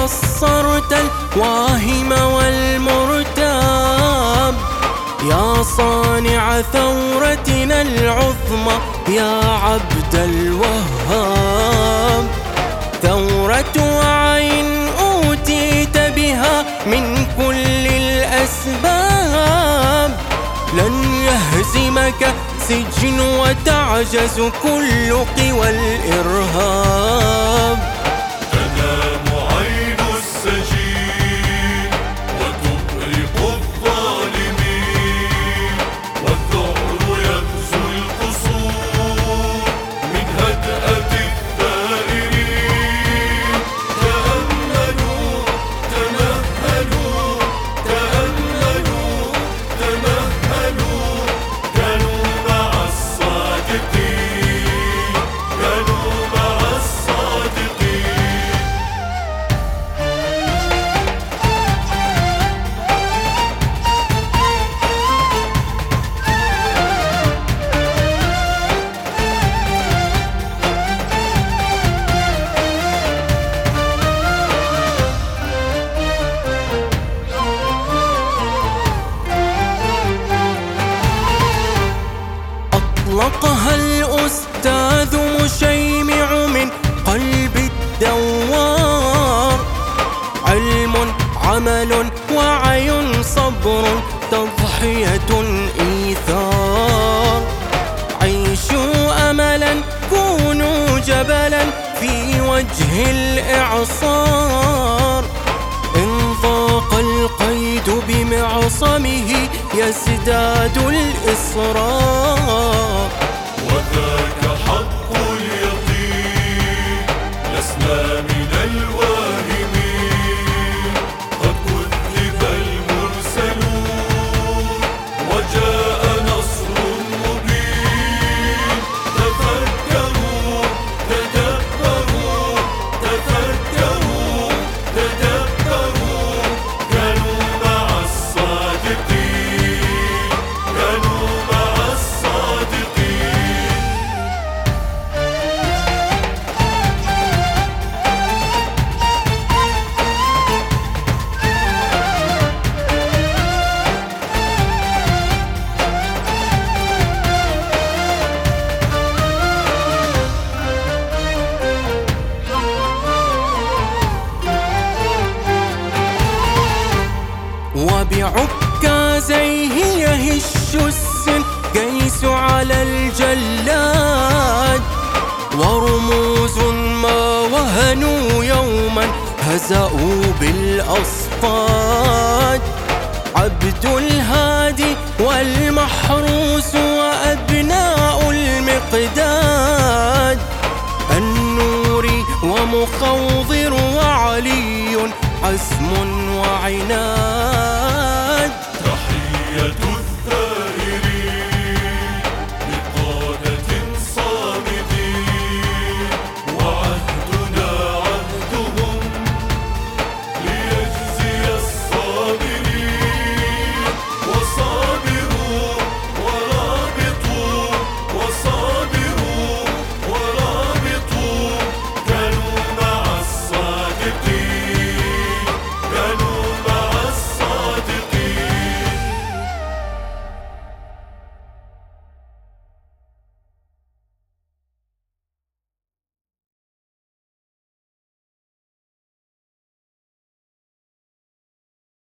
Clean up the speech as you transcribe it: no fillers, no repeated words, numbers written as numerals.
نصرت الواهم والمرتاب، يا صانع ثورتنا العظمى يا عبد الوهاب. ثورة وعي أوتيت بها من كل الأسباب، لن يهزمك سجن وتعجز كل قوى الإرهاب. تنام عين السجين وتبرق الظالمين، والثأر يغزو القصور من هدأة الثائرين. تأملوا تمهلوا تأملوا تمهلوا، كانوا مع الصادقين، كانوا مع الصادقين. أطلقها الأستاذ مشيمع من قلب الدوار، علم عمل وعي صبر تضحية إيثار. عيشوا أملا كونوا جبلا في وجه الإعصار، إن ضاق القيد بمعصمه يزداد الإصرار. وذاك حق اليقين، لسنا من الواهمين، قد كذب المرسلون وجاء نصر مبين. تفكروا تدبروا تفكروا تدبروا، كانوا مع الصادقين، كانوا مع الصادقين. وبعكازيه يهش السنكيس على الجلاد، ورموز ما وهنوا يوما هزأوا بالأصفاد. عبد الهادي والمحروس وأبناء المقداد، النوري ومخوضر وعلي عزم وعناد. تحية